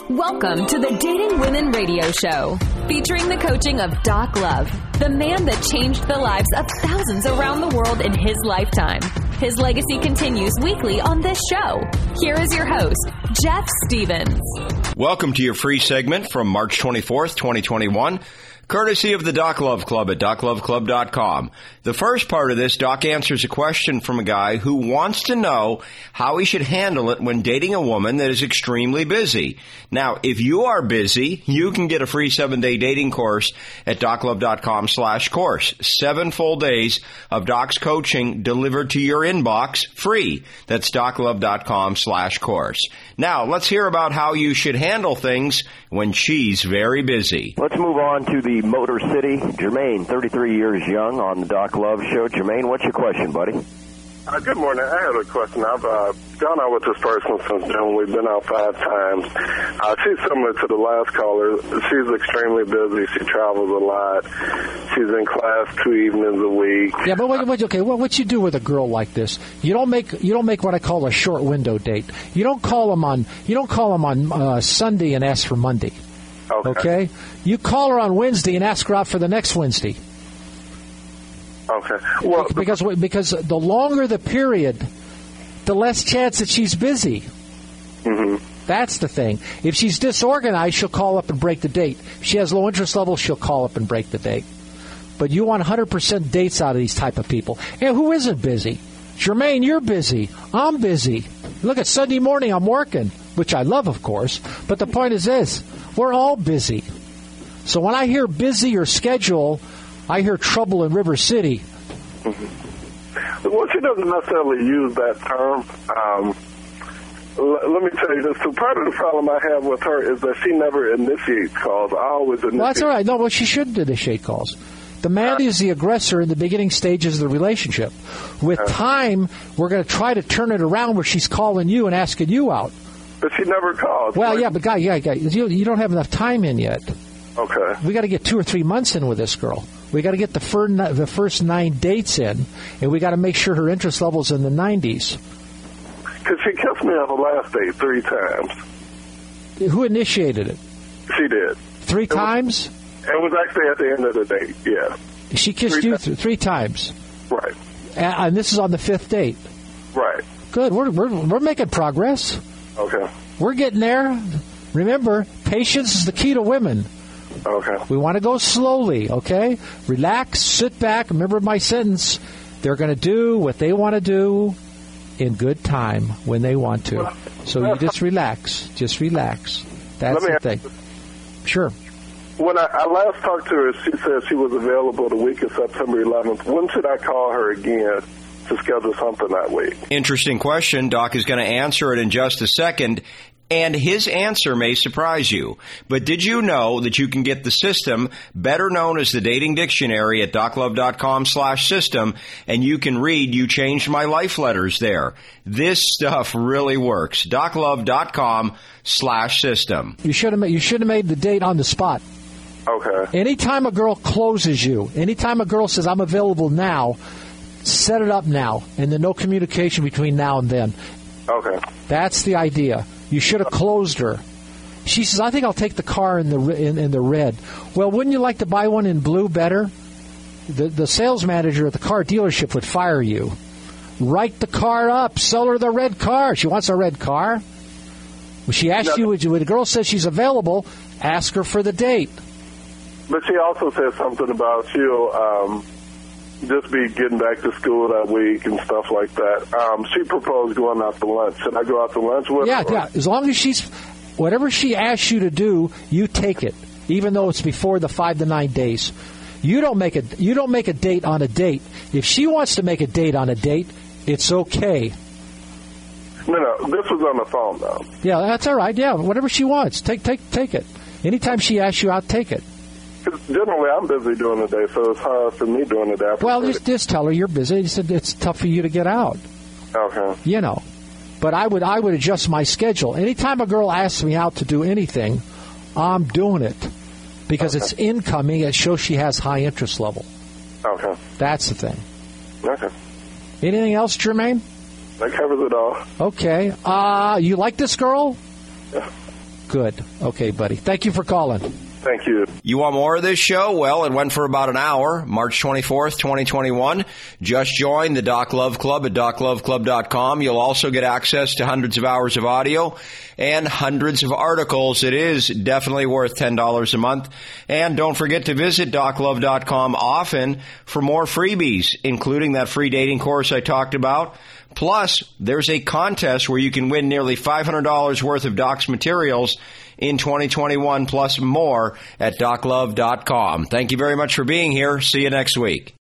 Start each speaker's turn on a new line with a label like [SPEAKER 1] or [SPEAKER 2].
[SPEAKER 1] Welcome to the Dating Women Radio Show, featuring the coaching of Doc Love, the man that changed the lives of thousands around the world in his lifetime. His legacy continues weekly on this show. Here is your host, Jeff Stevens.
[SPEAKER 2] Welcome to your free segment from March 24th, 2021. Courtesy of the Doc Love Club at DocLoveClub.com. The first part of this, Doc answers a question from a guy who wants to know how he should handle it when dating a woman that is extremely busy. Now, if you are busy, you can get a free 7-day dating course at DocLove.com/course. 7 full days of Doc's coaching delivered to your inbox free. That's DocLove.com/course. Now, let's hear about how you should handle things when she's very busy.
[SPEAKER 3] Let's move on to the Motor City. Jermaine, 33 years young, on the Doc Love Show. Jermaine, what's your question, buddy?
[SPEAKER 4] Good morning. I have a question. I've gone out with this person since June. We've been out 5 times. She's similar to the last caller. She's extremely busy. She travels a lot. She's in class 2 evenings a week.
[SPEAKER 5] Yeah, but wait, okay. Well, what you do with a girl like this? You don't make what I call a short window date. You don't call them on Sunday and ask for Monday. Okay. You call her on Wednesday and ask her out for the next Wednesday.
[SPEAKER 4] Okay. Well,
[SPEAKER 5] because the longer the period, the less chance that she's busy.
[SPEAKER 4] Mm-hmm.
[SPEAKER 5] That's the thing. If she's disorganized, she'll call up and break the date. If she has low interest levels, she'll call up and break the date. But you want 100% dates out of these type of people. And who isn't busy? Jermaine, you're busy. I'm busy. Look, at Sunday morning, I'm working, which I love, of course. But the point is this. We're all busy. So when I hear busy or schedule, I hear trouble in River City.
[SPEAKER 4] Mm-hmm. Well, she doesn't necessarily use that term. Let me tell you this. So part of the problem I have with her is that she never initiates calls. I always initiate.
[SPEAKER 5] Well, that's all right. No, well, she shouldn't initiate calls. The man is the aggressor in the beginning stages of the relationship. With time, we're going to try to turn it around where she's calling you and asking you out.
[SPEAKER 4] But she never calls.
[SPEAKER 5] Well, yeah, but guy, you don't have enough time in yet.
[SPEAKER 4] Okay.
[SPEAKER 5] We got to get 2 or 3 months in with this girl. We got to get the first 9 dates in, and we got to make sure her interest level's in the 90s.
[SPEAKER 4] Because she kissed me on the last date 3 times.
[SPEAKER 5] Who initiated it?
[SPEAKER 4] She did.
[SPEAKER 5] 3 times?
[SPEAKER 4] It was actually at the end of the date, yeah.
[SPEAKER 5] She kissed you 3 times?
[SPEAKER 4] Right.
[SPEAKER 5] And this is on the 5th date?
[SPEAKER 4] Right.
[SPEAKER 5] Good. We're making progress.
[SPEAKER 4] Okay.
[SPEAKER 5] We're getting there. Remember, patience is the key to women.
[SPEAKER 4] Okay.
[SPEAKER 5] We want to go slowly, okay? Relax, sit back. Remember my sentence. They're going to do what they want to do in good time when they want to. So you just relax. Just relax. That's the thing. Sure.
[SPEAKER 4] When I last talked to her, she said she was available the week of September 11th. When should I call her again to schedule something that week?
[SPEAKER 2] Interesting question. Doc is going to answer it in just a second. And his answer may surprise you. But did you know that you can get the system, better known as the Dating Dictionary, at DocLove.com/system, and you can read You Changed My Life letters there. This stuff really works. DocLove.com/system.
[SPEAKER 5] You should have made the date on the spot.
[SPEAKER 4] Okay.
[SPEAKER 5] Anytime a girl closes you, anytime a girl says, I'm available now, set it up now, and then no communication between now and then.
[SPEAKER 4] Okay.
[SPEAKER 5] That's the idea. You should have closed her. She says, I think I'll take the car in the red. Well, wouldn't you like to buy one in blue better? The sales manager at the car dealership would fire you. Write the car up. Sell her the red car. She wants a red car. When she asks you, when a girl says she's available, ask her for the date.
[SPEAKER 4] But she also said something about she'll just be getting back to school that week and stuff like that. She proposed going out to lunch. Should I go out to lunch with her?
[SPEAKER 5] Yeah. As long as whatever she asks you to do, you take it, even though it's before the 5 to 9 days. You don't make a date on a date. If she wants to make a date on a date, it's okay.
[SPEAKER 4] No, this was on the phone though.
[SPEAKER 5] Yeah, that's all right. Yeah, whatever she wants, take it. Anytime she asks you out, take it.
[SPEAKER 4] Generally, I'm busy during the day, so it's hard for me during the day.
[SPEAKER 5] Well, just tell her you're busy. You said it's tough for you to get out.
[SPEAKER 4] Okay.
[SPEAKER 5] You know, but I would adjust my schedule. Anytime a girl asks me out to do anything, I'm doing it because it's incoming. It shows she has high interest level.
[SPEAKER 4] Okay.
[SPEAKER 5] That's the thing.
[SPEAKER 4] Okay.
[SPEAKER 5] Anything else, Jermaine?
[SPEAKER 4] That covers it all.
[SPEAKER 5] Okay. You like this girl?
[SPEAKER 4] Yeah.
[SPEAKER 5] Good. Okay, buddy. Thank you for calling.
[SPEAKER 4] Thank you.
[SPEAKER 2] You want more of this show? Well, it went for about an hour, March 24th, 2021. Just join the Doc Love Club at DocLoveClub.com. You'll also get access to hundreds of hours of audio and hundreds of articles. It is definitely worth $10 a month. And don't forget to visit DocLove.com often for more freebies, including that free dating course I talked about. Plus, there's a contest where you can win nearly $500 worth of Doc's materials in 2021, plus more at DocLove.com. Thank you very much for being here. See you next week.